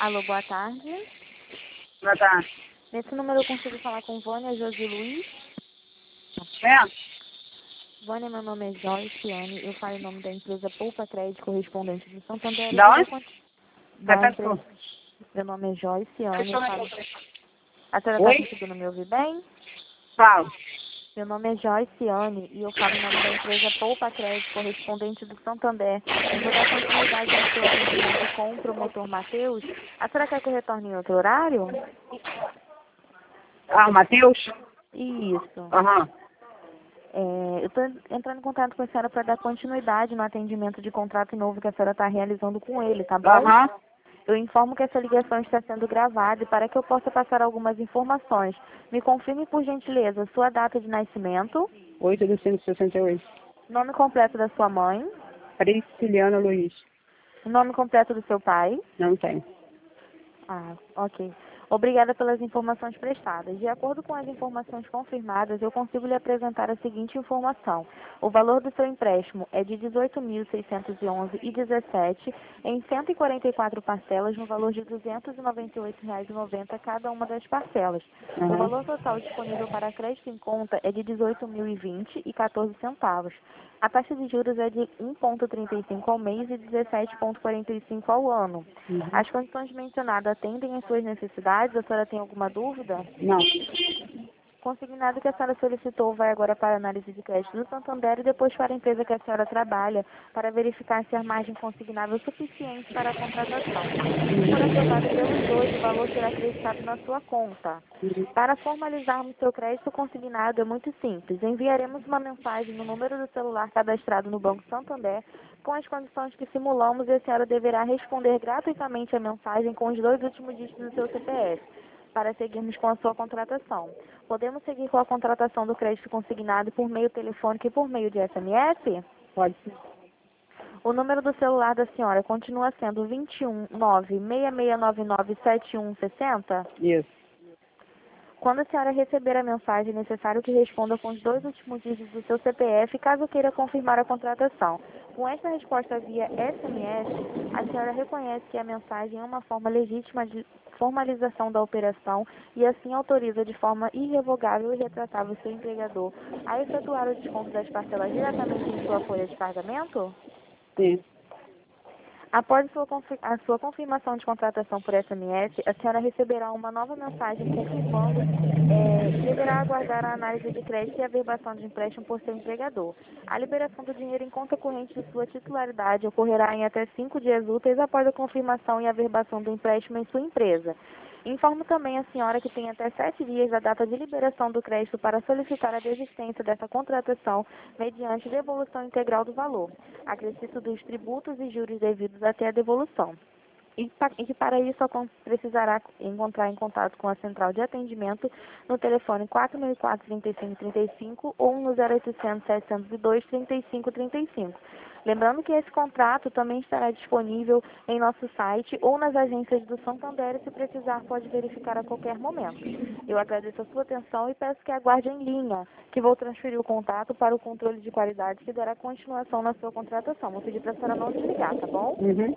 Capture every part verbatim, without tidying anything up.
Alô, boa tarde. Boa tarde. Nesse número eu consigo falar com Vânia Josi Luiz. É? Vânia, meu nome é Joyce Anne, eu falo em nome da empresa Poupa Crédito Correspondente de Santander. Da onde? Da Repete, empresa. por Meu nome é Joyce Anne, eu falo... A senhora Oi? está conseguindo me ouvir bem? Fala. Meu nome é Joyce Anne e eu falo em nome da empresa Poupa Crédito Correspondente do Santander. Eu vou dar continuidade ao seu atendimento com o promotor Matheus. A senhora quer que eu retorne em outro horário? Ah, Matheus? Isso. Aham. É, eu estou entrando em contato com a senhora para dar continuidade no atendimento de contrato novo que a senhora está realizando com ele, tá bom? Aham. Eu informo que essa ligação está sendo gravada e para que eu possa passar algumas informações. Me confirme, por gentileza, sua data de nascimento, oito de cento e sessenta e oito. nome completo da sua mãe, Prisciliana Luiz. o nome completo do seu pai. Não tem. Ah, ok. Obrigada pelas informações prestadas. De acordo com as informações confirmadas, eu consigo lhe apresentar a seguinte informação. O valor do seu empréstimo é de dezoito mil seiscentos e onze reais e dezessete centavos em cento e quarenta e quatro parcelas no valor de duzentos e noventa e oito reais e noventa centavos cada uma das parcelas. O Aham. valor total disponível para crédito em conta é de dezoito mil e vinte reais e quatorze centavos. A taxa de juros é de um vírgula trinta e cinco ao mês e dezessete vírgula quarenta e cinco ao ano. Uhum. As condições mencionadas atendem às suas necessidades? A senhora tem alguma dúvida? Não. Consignado que a senhora solicitou vai agora para a análise de crédito do Santander e depois para a empresa que a senhora trabalha para verificar se a margem consignável é suficiente para a contratação. Se for aprovado pelos dois, o valor será acreditado na sua conta. Uhum. Para formalizarmos seu crédito consignado é muito simples. Enviaremos uma mensagem no número do celular cadastrado no Banco Santander com as condições que simulamos e a senhora deverá responder gratuitamente a mensagem com os dois últimos dígitos do seu C P F para seguirmos com a sua contratação. Podemos seguir com a contratação do crédito consignado por meio telefônico e por meio de S M S? Pode ser. O número do celular da senhora continua sendo vinte e um, nove, seis seis nove nove, sete um seis zero? Isso. Quando a senhora receber a mensagem, é necessário que responda com os dois últimos dígitos do seu C P F, caso queira confirmar a contratação. Com esta resposta via S M S, a senhora reconhece que a mensagem é uma forma legítima de formalização da operação e assim autoriza de forma irrevogável e retratável seu empregador a efetuar o desconto das parcelas diretamente em sua folha de pagamento? Sim. Após sua a sua confirmação de contratação por S M S, a senhora receberá uma nova mensagem confirmando é, que deverá aguardar a análise de crédito e a averbação de empréstimo por seu empregador. A liberação do dinheiro em conta corrente de sua titularidade ocorrerá em até cinco dias úteis após a confirmação e averbação do empréstimo em sua empresa. Informo também a senhora que tem até sete dias da data de liberação do crédito para solicitar a desistência dessa contratação mediante devolução integral do valor, acrescido dos tributos e juros devidos até a devolução. E que para isso precisará encontrar em contato com a central de atendimento no telefone quatro mil e quatro, trinta e cinco trinta e cinco ou no zero oitocentos, setecentos e dois, trinta e cinco trinta e cinco. Lembrando que esse contrato também estará disponível em nosso site ou nas agências do Santander e se precisar pode verificar a qualquer momento. Eu agradeço a sua atenção e peço que aguarde em linha, que vou transferir o contato para o controle de qualidade que dará continuação na sua contratação. Vou pedir para a senhora não desligar, tá bom? Uhum.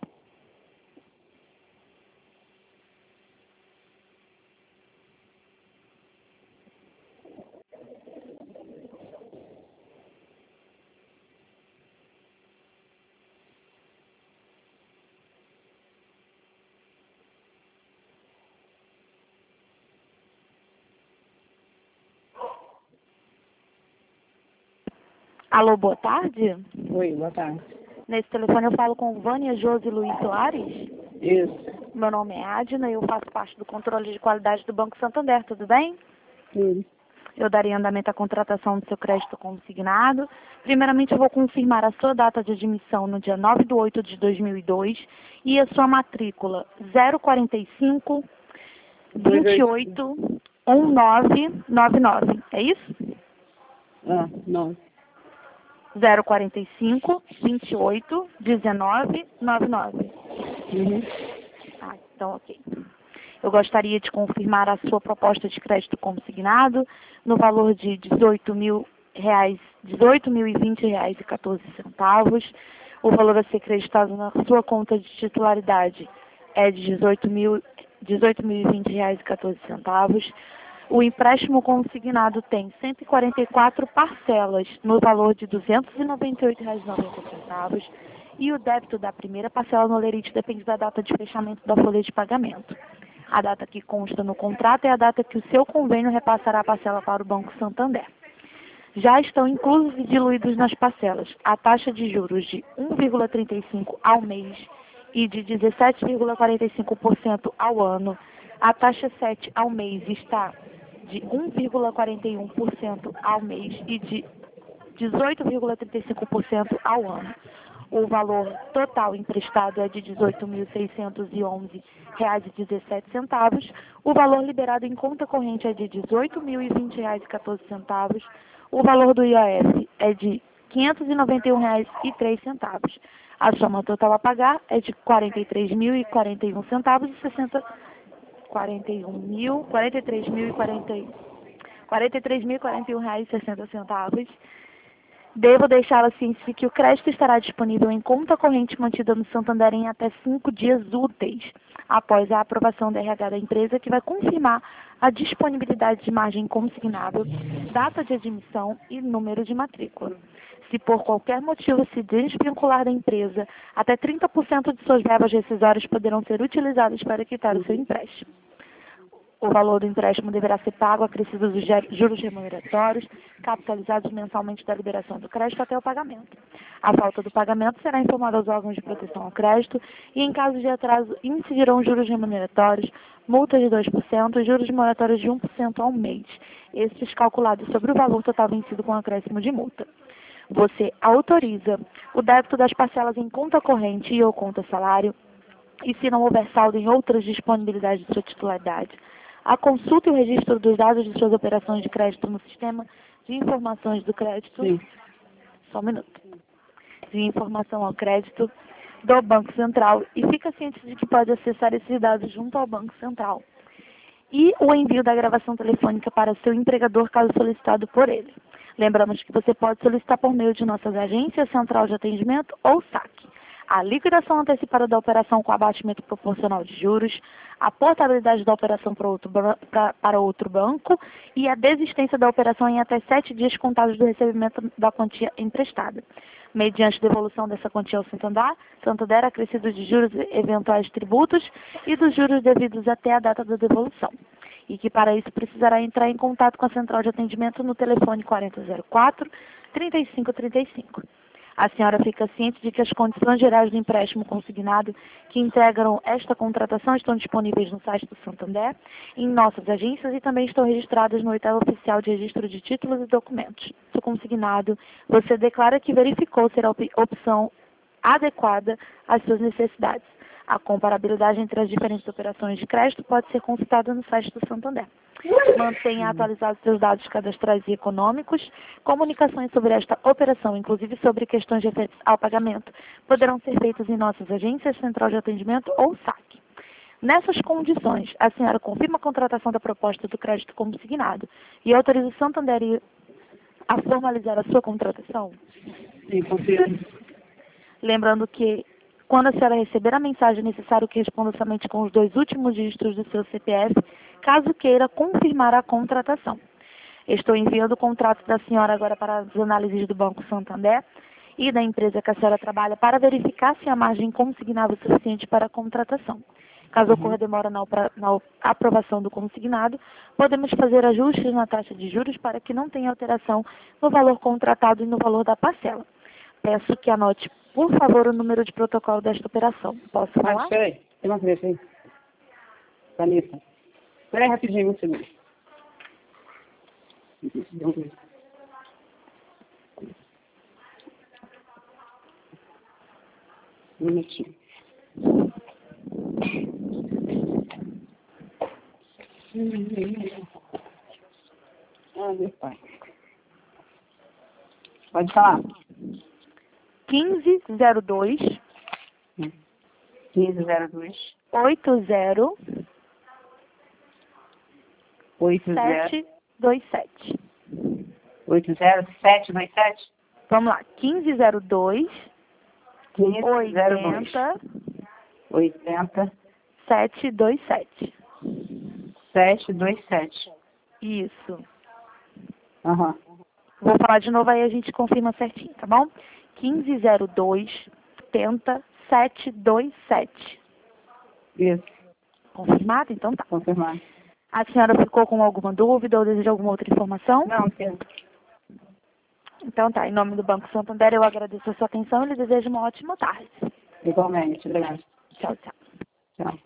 Alô, boa tarde. Oi, boa tarde. Nesse telefone eu falo com Vânia Josi Luiz Soares. Isso. Meu nome é Adna e eu faço parte do controle de qualidade do Banco Santander, tudo bem? Sim. Eu darei andamento à contratação do seu crédito consignado. Primeiramente, eu vou confirmar a sua data de admissão no dia nove de oito de dois mil e dois e a sua matrícula zero quarenta e cinco, vinte e oito, dezenove noventa e nove. É isso? Ah, não. zero quarenta e cinco, vinte e oito, dezenove noventa e nove. Uhum. Ah, então ok. Eu gostaria de confirmar a sua proposta de crédito consignado no valor de dezoito mil reais, dezoito mil e vinte reais e quatorze centavos. O valor a ser creditado na sua conta de titularidade é de dezoito mil, dezoito mil e vinte reais e quatorze centavos. O empréstimo consignado tem cento e quarenta e quatro parcelas no valor de duzentos e noventa e oito reais e noventa centavos. E o débito da primeira parcela no lerite depende da data de fechamento da folha de pagamento. A data que consta no contrato é a data que o seu convênio repassará a parcela para o Banco Santander. Já estão inclusos e diluídos nas parcelas a taxa de juros de um vírgula trinta e cinco por cento ao mês e de dezessete vírgula quarenta e cinco por cento ao ano. A taxa sete ao mês está de um vírgula quarenta e um por cento ao mês e de dezoito vírgula trinta e cinco por cento ao ano. O valor total emprestado é de dezoito mil seiscentos e onze reais e dezessete centavos. O valor liberado em conta corrente é de dezoito mil e vinte reais e quatorze centavos. O valor do I O F é de quinhentos e noventa e um reais e três centavos. A soma total a pagar é de quarenta e três mil e quarenta e um centavos e sessenta quarenta e um mil, quarenta e três mil e quarenta quarenta e três mil e quarenta e um reais e sessenta centavos. Devo deixá-la ciente de que o crédito estará disponível em conta corrente mantida no Santander em até cinco dias úteis, após a aprovação da R H da empresa, que vai confirmar a disponibilidade de margem consignável, data de admissão e número de matrícula. Se por qualquer motivo se desvincular da empresa, até trinta por cento de suas verbas rescisórias poderão ser utilizadas para quitar o seu empréstimo. O valor do empréstimo deverá ser pago acrescidos os juros remuneratórios, capitalizados mensalmente da liberação do crédito até o pagamento. A falta do pagamento será informada aos órgãos de proteção ao crédito e, em caso de atraso, incidirão juros remuneratórios, multa de dois por cento e juros moratórios de um por cento ao mês, estes calculados sobre o valor total vencido com acréscimo de multa. Você autoriza o débito das parcelas em conta corrente e ou conta salário, e se não houver saldo em outras disponibilidades de sua titularidade, a consulta e o registro dos dados de suas operações de crédito no sistema de informações do crédito. Sim. Só um minuto. De informação ao crédito do Banco Central e fica ciente de que pode acessar esses dados junto ao Banco Central. E o envio da gravação telefônica para seu empregador, caso solicitado por ele. Lembramos que você pode solicitar por meio de nossas agências, central de atendimento ou saque. A liquidação antecipada da operação com abatimento proporcional de juros, a portabilidade da operação para outro, pra, para outro banco e a desistência da operação em até sete dias contados do recebimento da quantia emprestada. Mediante devolução dessa quantia ao Santander, Santander acrescido de juros eventuais tributos e dos juros devidos até a data da devolução. E que para isso precisará entrar em contato com a central de atendimento no telefone quarenta zero quatro, trinta e cinco trinta e cinco. A senhora fica ciente de que as condições gerais do empréstimo consignado que integram esta contratação estão disponíveis no site do Santander, em nossas agências e também estão registradas no oitavo oficial de registro de títulos e documentos. Do consignado, você declara que verificou ser a op opção adequada às suas necessidades. A comparabilidade entre as diferentes operações de crédito pode ser consultada no site do Santander. Mantenha atualizados seus dados cadastrais e econômicos. Comunicações sobre esta operação, inclusive sobre questões referentes ao pagamento, poderão ser feitas em nossas agências, central de atendimento ou saque. Nessas condições, a senhora confirma a contratação da proposta do crédito consignado e autoriza o Santander a formalizar a sua contratação? Sim, confirmo. Lembrando que, quando a senhora receber a mensagem, é necessário que responda somente com os dois últimos dígitos do seu C P F, caso queira confirmar a contratação. Estou enviando o contrato da senhora agora para as análises do Banco Santander e da empresa que a senhora trabalha para verificar se a margem consignável é suficiente para a contratação. Caso ocorra demora na, na aprovação do consignado, podemos fazer ajustes na taxa de juros para que não tenha alteração no valor contratado e no valor da parcela. Peço que anote, por favor, o número de protocolo desta operação. Posso falar? Ah, espera aí. Tem uma caneta aí. Caneta. Espera aí rapidinho, um segundo. Um minutinho. Ah, meu pai. Pode falar. quinze zero dois, quinze zero dois, oito zero oito zero sete dois sete. oito zero sete dois sete? Vamos lá, quinze zero dois, quinze zero dois, oitenta, oitenta, sete dois sete. sete dois sete. Isso. Aham. Vou falar de novo, aí a gente confirma certinho, tá bom? quinze zero dois, setenta, sete dois sete. Isso. Confirmado? Então tá. Confirmado. A senhora ficou com alguma dúvida ou deseja alguma outra informação? Não, sim. Então tá, em nome do Banco Santander eu agradeço a sua atenção e lhe desejo uma ótima tarde. Igualmente. Obrigada. Tchau, tchau. Tchau.